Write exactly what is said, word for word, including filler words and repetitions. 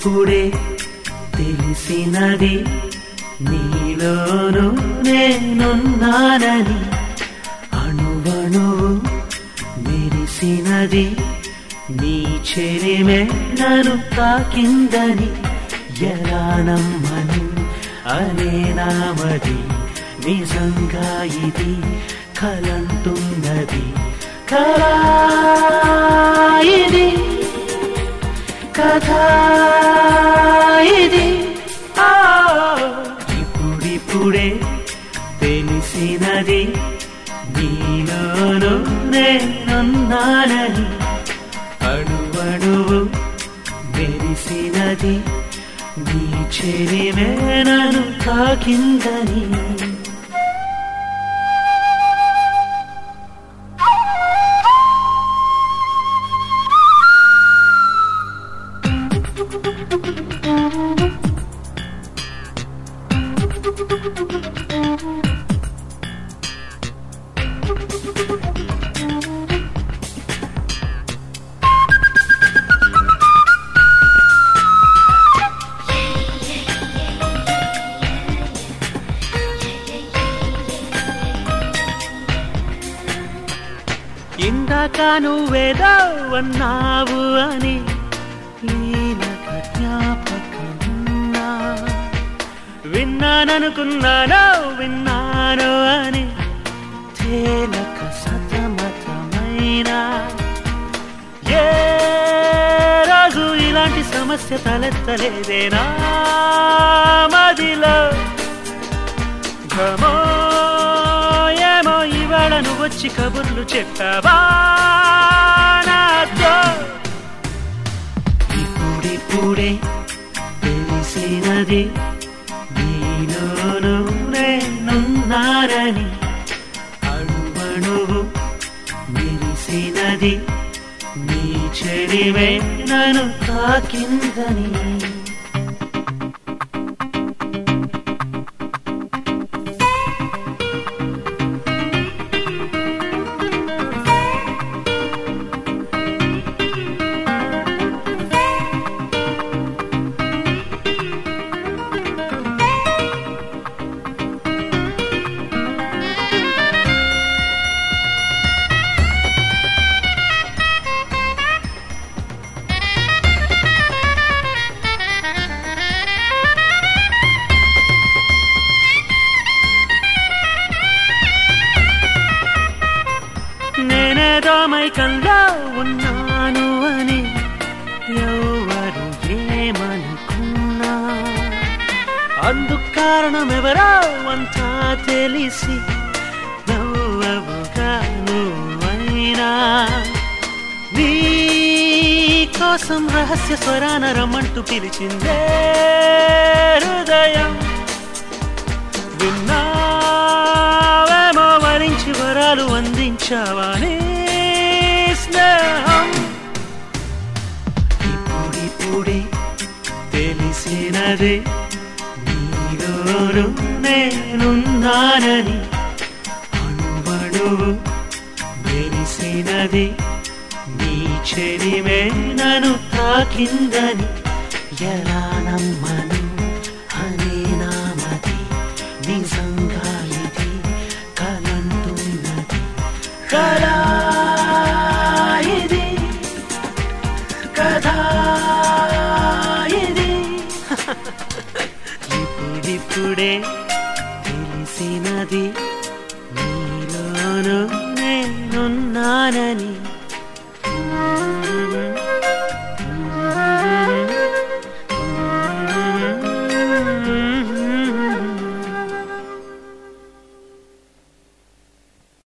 ఇప్పుడిప్పుడే తెలిసినది నీలోను నేనున్నానని అణువణువు మెరిసినది నీ చెలిమే నన్ను తాకిందని ఎలా నమ్మను అనే నామది నిజంగా ఇది కలంటున్నది కలా ఇది కథ ఇది ఇప్పుడిప్పుడే తెలిసినది నీలోను నేనున్నానని అణువణువు మెరిసినది నీ చెలిమే నన్ను తాకిందని ఇందాక నువ్వేదో అన్నావు అని లీలక జ్ఞాపకమున్నా విన్నాననుకున్నానో విన్నాను అని తేలక సతమతమైనా ఏ రోజు ఇలాంటి సమస్య తలెత్తలేదేనా మదిలో ఘమో ఏమో ఇవాళ నువ్వొచ్చి కబుర్లు చెప్పావా నాతో ఇప్పుడిప్పుడే తెలిసినది నీలోను నేనున్నానని అణువణువు మెరిసినది నీ చెలిమే నన్ను తాకిందని నేనేదో మైకంలో ఉన్నాను అని ఎవరు ఏమనుకున్నా అందుకు కారణం ఎవరో అంతా తెలిసి నవ్వవుగా నువ్వైనా నీ కోసం రహస్య స్వరాన రమ్మంటూ పిలిచిందే హృదయం విన్నా వరాలు అందించావానే స్నేహం ఇప్పుడిప్పుడే తెలిసినది నీలోను నేనున్నానని అణువణువు మెరిసినది నీ చెలిమే నన్ను తాకిందని ఎలా నమ్మను అనే నామది నిజంగా ఇది కలా ఇది కథ ఇది ఇప్పుడిప్పుడే తెలిసినది నీలోను నేనున్నానని